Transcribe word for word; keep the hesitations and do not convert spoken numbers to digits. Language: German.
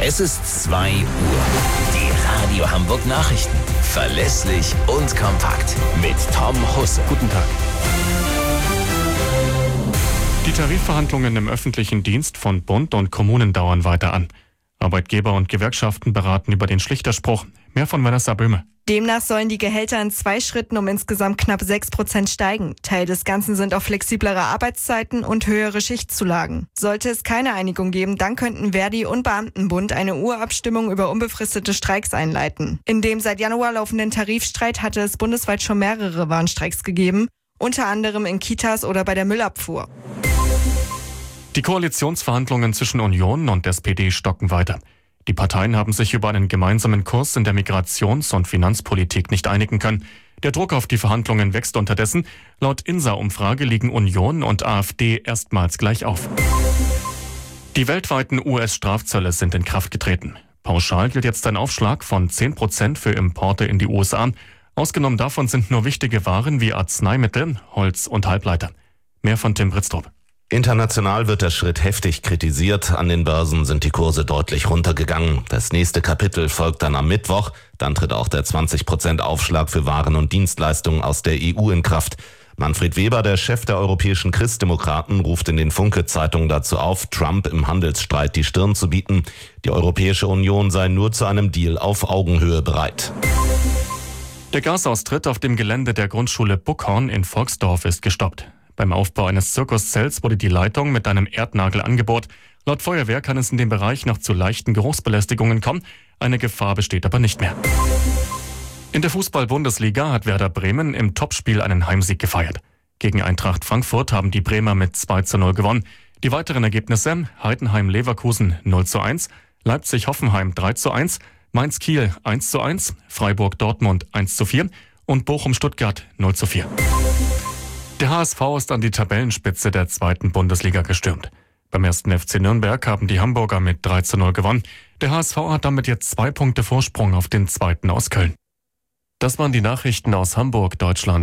Es ist zwei Uhr. Die Radio Hamburg Nachrichten. Verlässlich und kompakt. Mit Tom Husse. Guten Tag. Die Tarifverhandlungen im öffentlichen Dienst von Bund und Kommunen dauern weiter an. Arbeitgeber und Gewerkschaften beraten über den Schlichterspruch. Mehr von Vanessa Böhme. Demnach sollen die Gehälter in zwei Schritten um insgesamt knapp sechs Prozent steigen. Teil des Ganzen sind auch flexiblere Arbeitszeiten und höhere Schichtzulagen. Sollte es keine Einigung geben, dann könnten Verdi und Beamtenbund eine Urabstimmung über unbefristete Streiks einleiten. In dem seit Januar laufenden Tarifstreit hatte es bundesweit schon mehrere Warnstreiks gegeben, unter anderem in Kitas oder bei der Müllabfuhr. Die Koalitionsverhandlungen zwischen Union und S P D stocken weiter. Die Parteien haben sich über einen gemeinsamen Kurs in der Migrations- und Finanzpolitik nicht einigen können. Der Druck auf die Verhandlungen wächst unterdessen. Laut INSA-Umfrage liegen Union und AfD erstmals gleich auf. Die weltweiten U S-Strafzölle sind in Kraft getreten. Pauschal gilt jetzt ein Aufschlag von zehn Prozent für Importe in die U S A. Ausgenommen davon sind nur wichtige Waren wie Arzneimittel, Holz und Halbleiter. Mehr von Tim Britztrup. International wird der Schritt heftig kritisiert. An den Börsen sind die Kurse deutlich runtergegangen. Das nächste Kapitel folgt dann am Mittwoch. Dann tritt auch der zwanzig Prozent Aufschlag für Waren und Dienstleistungen aus der E U in Kraft. Manfred Weber, der Chef der europäischen Christdemokraten, ruft in den Funke-Zeitungen dazu auf, Trump im Handelsstreit die Stirn zu bieten. Die Europäische Union sei nur zu einem Deal auf Augenhöhe bereit. Der Gasaustritt auf dem Gelände der Grundschule Buckhorn in Volksdorf ist gestoppt. Beim Aufbau eines Zirkuszelts wurde die Leitung mit einem Erdnagel angebohrt. Laut Feuerwehr kann es in dem Bereich noch zu leichten Geruchsbelästigungen kommen. Eine Gefahr besteht aber nicht mehr. In der Fußball-Bundesliga hat Werder Bremen im Topspiel einen Heimsieg gefeiert. Gegen Eintracht Frankfurt haben die Bremer mit zwei zu null gewonnen. Die weiteren Ergebnisse: Heidenheim-Leverkusen null zu eins, Leipzig-Hoffenheim drei zu eins, Mainz-Kiel eins zu eins, Freiburg-Dortmund eins zu vier und Bochum-Stuttgart null zu vier. Der H S V ist an die Tabellenspitze der zweiten Bundesliga gestürmt. Beim ersten F C Nürnberg haben die Hamburger mit drei zu null gewonnen. Der H S V hat damit jetzt zwei Punkte Vorsprung auf den zweiten aus Köln. Das waren die Nachrichten aus Hamburg, Deutschland.